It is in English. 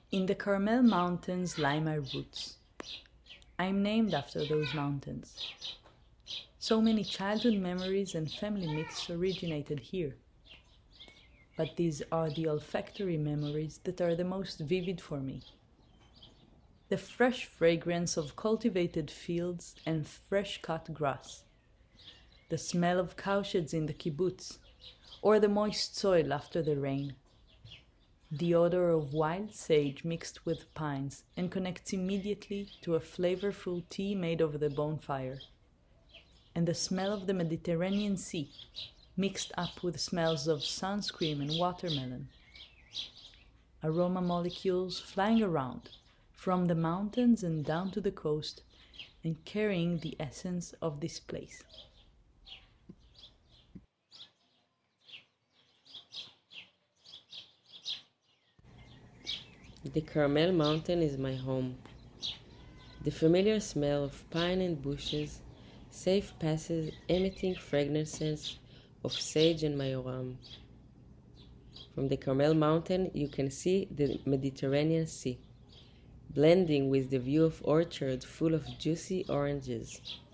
In the Carmel Mountains lie my roots. I am named after those mountains. So many childhood memories and family myths originated here. But these are the olfactory memories that are the most vivid for me. The fresh fragrance of cultivated fields and fresh cut grass. The smell of cowsheds in the kibbutz, or the moist soil after the rain. The odor of wild sage mixed with pines and connects immediately to a flavorful tea made over the bonfire. And the smell of the Mediterranean Sea, mixed up with smells of sunscreen and watermelon. Aroma molecules flying around, from the mountains and down to the coast, and carrying the essence of this place. The Carmel Mountain is my home. The familiar smell of pine and bushes, safe passes emitting fragrances of sage and mayoram. From the Carmel Mountain you can see the Mediterranean Sea, blending with the view of orchards full of juicy oranges.